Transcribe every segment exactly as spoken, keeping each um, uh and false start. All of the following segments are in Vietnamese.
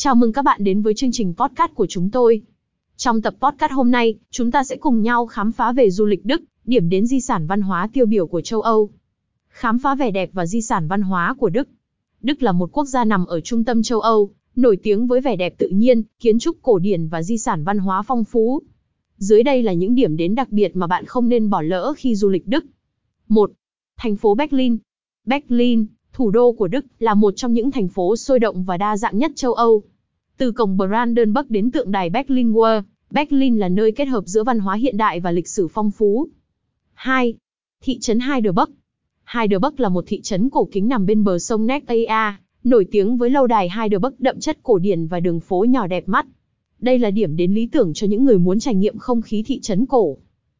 Chào mừng các bạn đến với chương trình podcast của chúng tôi. Trong tập podcast hôm nay, chúng ta sẽ cùng nhau khám phá về du lịch Đức, điểm đến di sản văn hóa tiêu biểu của châu Âu. Khám phá vẻ đẹp và di sản văn hóa của Đức. Đức là một quốc gia nằm ở trung tâm châu Âu, nổi tiếng với vẻ đẹp tự nhiên, kiến trúc cổ điển và di sản văn hóa phong phú. Dưới đây là những điểm đến đặc biệt mà bạn không nên bỏ lỡ khi du lịch Đức. một. Thành phố Berlin. Berlin, thủ đô của Đức, là một trong những thành phố sôi động và đa dạng nhất châu Âu. Từ cổng Brandenburg đến tượng đài Berlin Wall, Berlin là nơi kết hợp giữa văn hóa hiện đại và lịch sử phong phú. hai. Thị trấn Heidelberg. Heidelberg là một thị trấn cổ kính nằm bên bờ sông Neckar, nổi tiếng với lâu đài Heidelberg đậm chất cổ điển và đường phố nhỏ đẹp mắt. Đây là điểm đến lý tưởng cho những người muốn trải nghiệm không khí thị trấn cổ.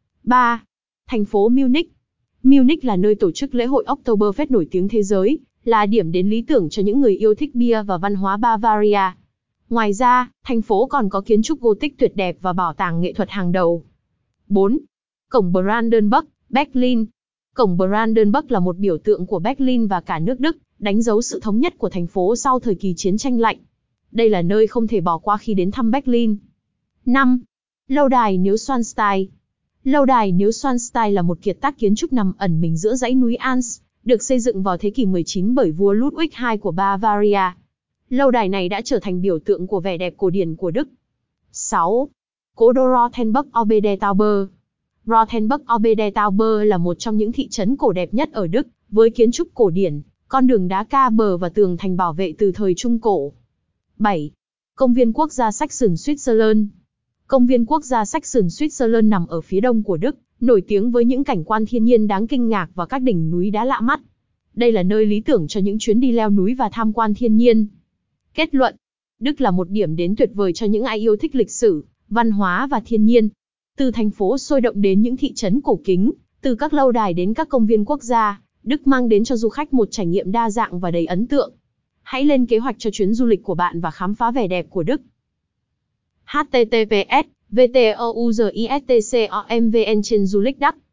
ba. Thành phố Munich. Munich là nơi tổ chức lễ hội Oktoberfest nổi tiếng thế giới, là điểm đến lý tưởng cho những người yêu thích bia và văn hóa Bavaria. Ngoài ra, thành phố còn có kiến trúc Gothic tuyệt đẹp và bảo tàng nghệ thuật hàng đầu. bốn. Cổng Brandenburg, Berlin. Cổng Brandenburg là một biểu tượng của Berlin và cả nước Đức, đánh dấu sự thống nhất của thành phố sau thời kỳ chiến tranh lạnh. Đây là nơi không thể bỏ qua khi đến thăm Berlin. năm. Lâu đài Neuschwanstein. Lâu đài Neuschwanstein là một kiệt tác kiến trúc nằm ẩn mình giữa dãy núi Alps, được xây dựng vào thế kỷ mười chín bởi vua Ludwig đệ nhị của Bavaria. Lâu đài này đã trở thành biểu tượng của vẻ đẹp cổ điển của Đức. sáu. Cố đô Rothenburg Oberdachauer. Rothenburg Oberdachauer là một trong những thị trấn cổ đẹp nhất ở Đức, với kiến trúc cổ điển, con đường đá ca bờ và tường thành bảo vệ từ thời Trung Cổ. bảy. Công viên quốc gia Sachsen-Switzerland. Công viên quốc gia Sachsen-Switzerland nằm ở phía đông của Đức, nổi tiếng với những cảnh quan thiên nhiên đáng kinh ngạc và các đỉnh núi đá lạ mắt. Đây là nơi lý tưởng cho những chuyến đi leo núi và tham quan thiên nhiên. Kết luận, Đức là một điểm đến tuyệt vời cho những ai yêu thích lịch sử, văn hóa và thiên nhiên. Từ thành phố sôi động đến những thị trấn cổ kính, từ các lâu đài đến các công viên quốc gia, Đức mang đến cho du khách một trải nghiệm đa dạng và đầy ấn tượng. Hãy lên kế hoạch cho chuyến du lịch của bạn và khám phá vẻ đẹp của Đức. h t t p s v t o u z i s t c o m v n trên du lịch Đắc